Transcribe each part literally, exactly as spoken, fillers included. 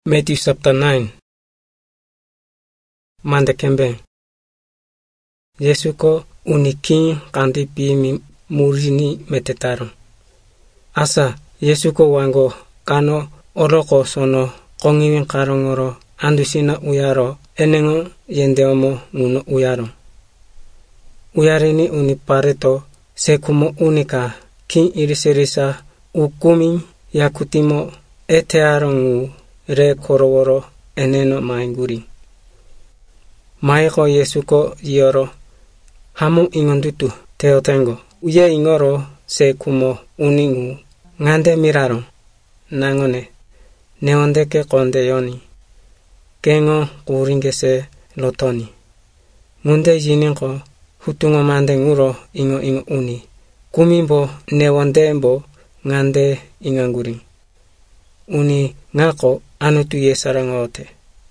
Matthew chapter nine. Mande kembe. Yesu ko unikin kanti pimi murini metetaro. Asa Yesu ko wango kano oroko sono kongiwin karongoro andusina uyaro enengo yendeomo muno uyaro. Uyarini unipareto sekumo unika kin iriserisa ukumi yakutimo etearongu re koroworo eneno mainguri. Maiko Yesu ko yoro hamu ingondutu teotengo. Uye ingoro se kumo uningu ngande miraro nangone neondeke konde yoni kengo kuringe se lotoni. Munde jininko hutungo mande nguro ingo ingo uni kumimbo newondembo ngande inganguri. Uni ngako anutu yesarangote.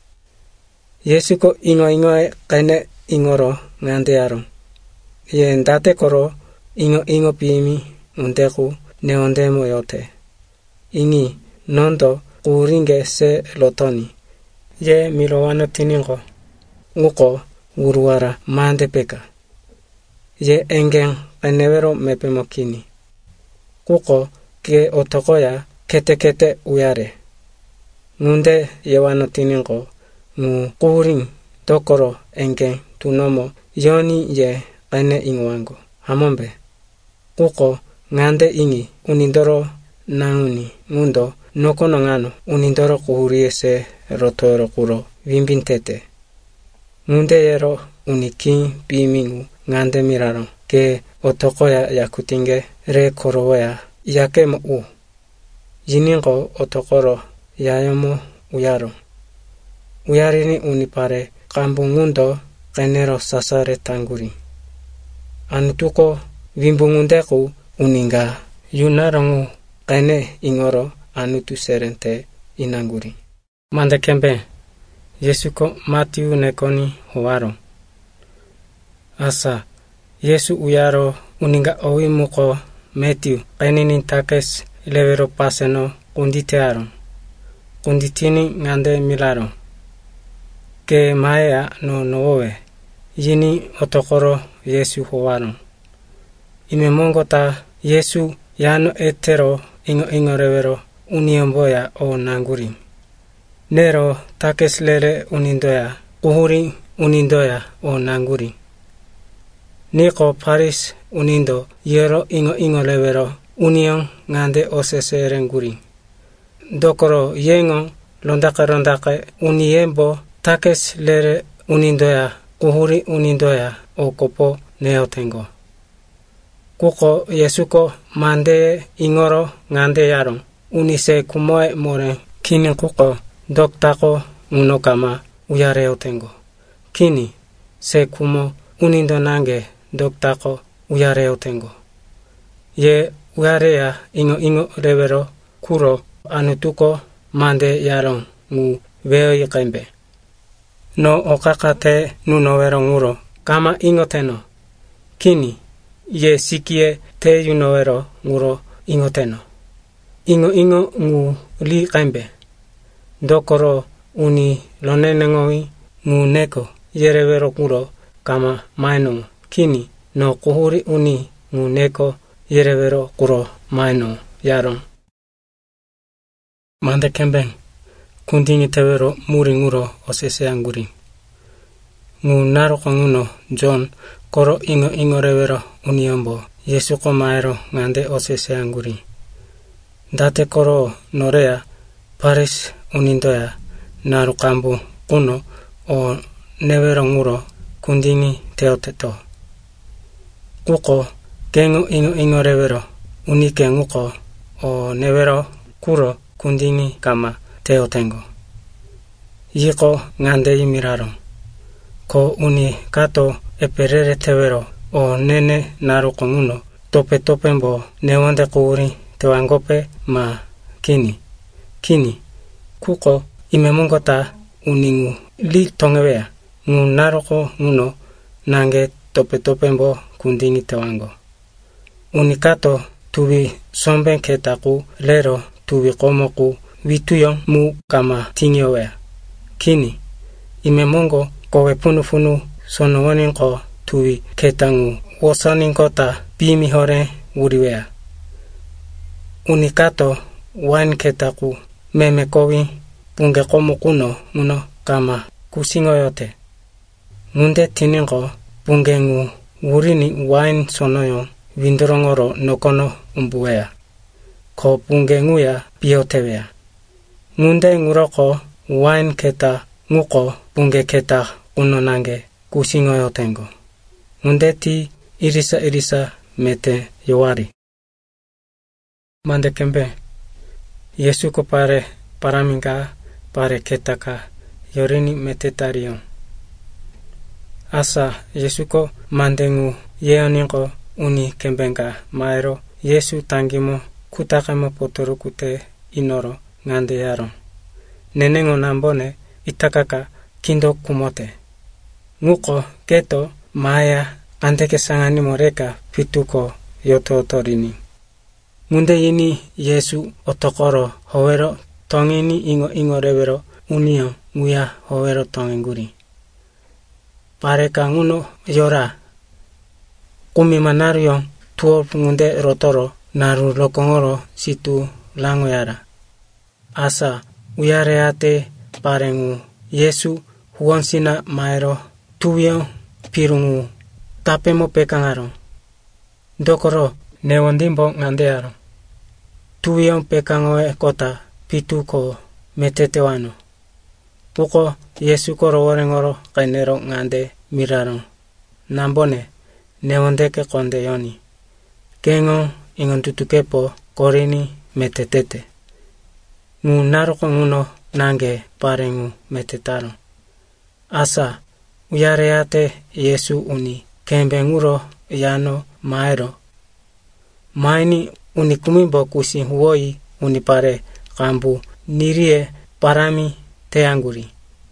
Yesu ko ingo ingo e kene ingoro ngande aro. Ye ndate koro ingo ingo pimi undeku neondemo yote. Ingi nondo kuringe se lotoni. Ye milowano tiningo uko uruara mande peka. Ye engen enevero mepe mokini. Kuko ke otokoya kete kete uyare. Ngunde yewano tiningo ngu kuring dokoro engen tunomo yoni ye kene ingwango. Hamombe. Kuko ngande ingi unindoro nanguni ngundo nokono ngano unindoro kuhurie se rotoro kuro vimbintete. Ngunde yero unikin bimingu ngande miraro ke otokoya yakutinge re koroya yakemo u. Yiningo otokoro yayomo uyaro. Uyarini unipare kambungundo kenero sasare tanguri. Anutuko vimbungundeku uninga yunarongu kene ingoro anutu serente inanguri. Mande kembe. Yesu ko Matthew nekoni huaro. Asa Yesu uyaro uninga owimuko Matthew keninin takes levero paseno kunditearo. Kunditini ngande milaro. Ke maea no noowe. Yini otokoro Yesu huaro. Ime mongota Yesu yano etero ingo ingo revero uniomboya o nanguri. Nero takes lere unindoya. Kuhuri unindoya o nanguri. Niko Paris unindo yero ingo ingo revero union ngande osese renguri. Dokoro yengo londaka rondake uniembo takes lere unindoya kuhuri unindoya o kopo neotengo. Kuko Yesuko mande ingoro ngande yaron unise kumoe more kini kuko doktako unokama uyare otengo. Kini se kumo unindo nange doktako uyare otengo. Ye uyarea ingo ingo revero kuro anutuko mande yaron ngu veo yikembe. No okakate nunovero nguro kama ingo teno. Kini ye sikie te yunovero nguro ingo teno. Ingo ingo ngu li kembe. Dokoro uni lonenengowi ngu neko yerevero nguro kama maino. Kini no kuhuri uni ngu neko yerevero kuro maino yaron. Mande kemben. Kundingi tewero muri nguro osese anguri. Ngu naroko nguno John koro ingo ingo revero uniombo Yesu ko maero ngande osese anguri. Date koro norea Paris unindoya narukambu kuno o nevero nguro kundingi teoteto. Kuko kengo ingo ingo revero unike nguko o nevero kuro kundingi kama teotengo. Yiko ngande yimiraro. Ko uni kato eperere tevero o nene naruko nguno tope topembo newonde kuuri tewangope ma kini. Kini. Kuko imemungota uningu li tongewea ngu naruko nguno nange tope topembo kundingi tewango. Unikato tubi somben ketaku lero tubi komoku wituyong mu kama tingyowe. Kini, imemongo kowe punu-punu sonowonin ko tuwi ketangu wosanin kota bimi hore uriwea. Unikato wan ketaku meme kowi punge komo kuno muno kama kusingoyote. Munde tiningo punge ngu urini wain sonoyon windorongoro nokono umbuwea. Ko punge nguya biotewea. Munde nguroko wain keta nguko punge keta unonange kusingoyotengo. Munde ti irisa irisa mete yowari. Mande kembe. Yesu ko pare paraminga pare ketaka yorini mete tarion. Asa Yesu ko mandengu yeoningo uni kembenga maero Yesu tangimo kutakemo potoro kute inoro ngande yaron. Nenengo nambone itakaka kindo kumote. Nguko keto maya anteke sangani moreka pituko yoto torini. Munde ini Yesu otokoro howero tongini ingo ingo rewero unio nguya howero tongenguri. Pareka nguno yora kumi manario tuo ngunde rotoro naru lokongoro situ langoyara. Asa uyareate parengu Yesu huonsina maero tuwio pirungu tapemo pekangaro. Dokoro newondimbo ngandearo. Tuwio pekangoe kota pituko metetewano. Puko Yesu koro warengoro kainero ngande miraro. Nambone newondeke konde yoni. Kengo ingon tutukepo korini metetete. Ngu naroko nguno nange parengu metetaro. Asa uyareate Yesu uni kembe nguro yano maero. Maini uni kumimbo kusi huoi uni pare kambu nirie parami teanguri.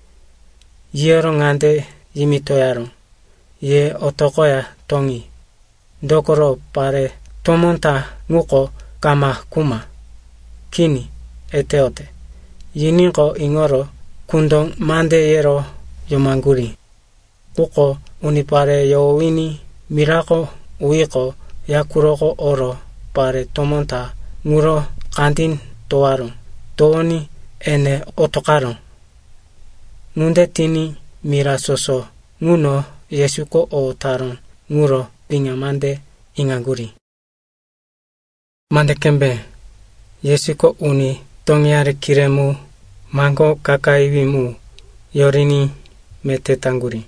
Yero ngande yimitoyaro. Ye otokoya tongi. Dokoro pare tomonta nguko kama kuma. Kini eteote. Yininko ingoro kundong mande yero yomanguri. Kuko unipare yowini mirako uiko yakuroko oro pare tomonta nguro kantin toaro. Tooni ene otokaro. Nunde tini mira soso nguno Yesuko o taron nguro pinga mande inganguri. Mande kembe Yesuko uni tongyare kiremu mango kakaiwimu yorini metetanguri.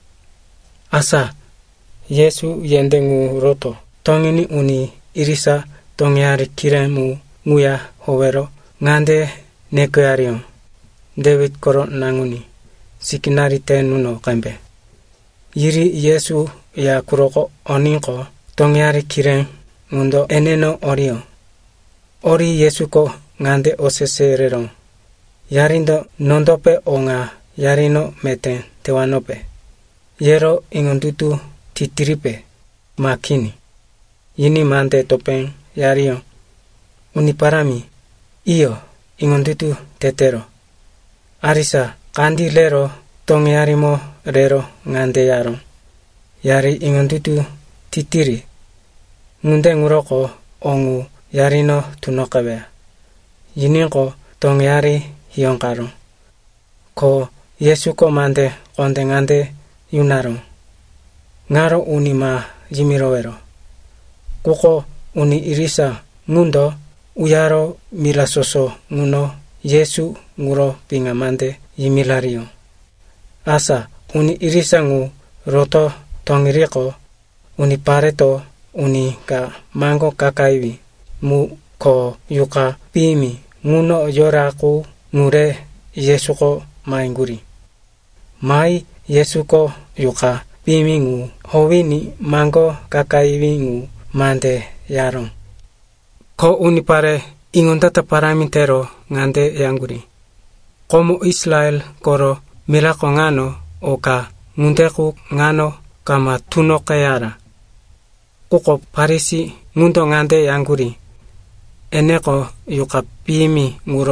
Asa Yesu yendengu roto tongini uni irisa tongyare kiremu nguya howero ngande nekuyarion. David koro nanguni sikinari tenuno kambe. Yiri Yesu ya kuroko oninko tongyari kiren mundo eneno orio. Ori Yesu ko ngande osesereron. Yarindo nondope onga yarino meten tewanope. Yero ingondutu titiripe makini. Yini mande topen yario. Uniparami iyo ingondutu tetero. Arisa kandi lero tongyarimo rero ngande yaron. Yari ingondutu titiri. Ngunde nguroko ongu yarino tunokabea. Yininko tongyari hionkaro. Ko Yesu ko mande konde ngande yunaron. Ngaro uni ma yimirowero. Kuko uni irisa ngundo uyaro mirasoso nguno Yesu nguro pingamande yimilario. Asa uni irisa ngu roto tongiriko uni pareto uni ka mango kakaiwi mu ko yuka pimi nguno yoraku ngure Yesuko mainguri. Mai Yesuko yuka pimi ngu howini mango kakaiwi ngu mande yaron. Ko uni pare ingondata paramitero ngande yanguri. Komo Israel koro milako ngano oka ngundeku ngano kama tuno kayara. Kuko parisi ngundo ngande yanguri. Eneko yuka pimi nguro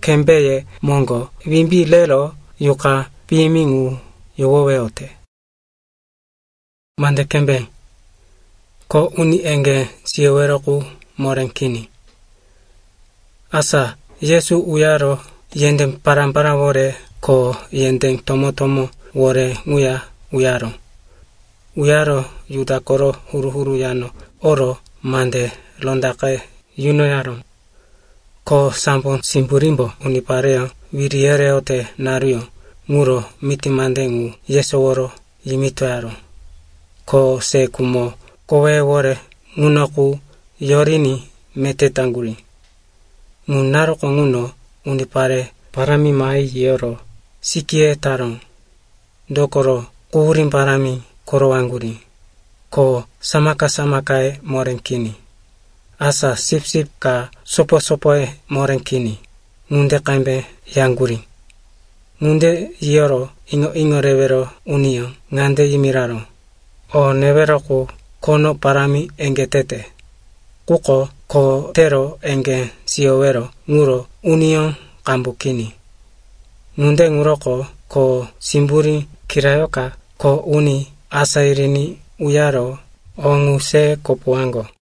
kembeye mongo wimbi lelo yuka pimingu yowowe ote. Mande kembe ko uni enge siyeweroku morenkini. Asa Yesu uyaro yendeng parampara wore ko yendeng tomo tomo wore nguya uyaro. Uyaro yuda koro huru huru yano oro mande londake yuno yaro. Ko sampon simpurimbo uniparea wiriere ote nario nguro miti mande ngu yeso woro yimito yaro. Ko se kumo kowe wore ngunoku yorini mete tanguri. Ngunaro ko nguno unipare parami mai yoro sikie tarong. Dokoro kuhurin parami koro anguri. Ko samaka samakae morenkini. Asa sip sip ka sopo sopoe morenkini. Ngunde kaimbe yanguri. Ngunde yoro ingo ingo revero unio ngande yimiraro. O neveroku kono parami engetete. Kuko ko tero enge siowero nguro union kambukini. Ngunde nguroko ko simburi kirayoka ko uni asairini uyaro ongu se kopuango.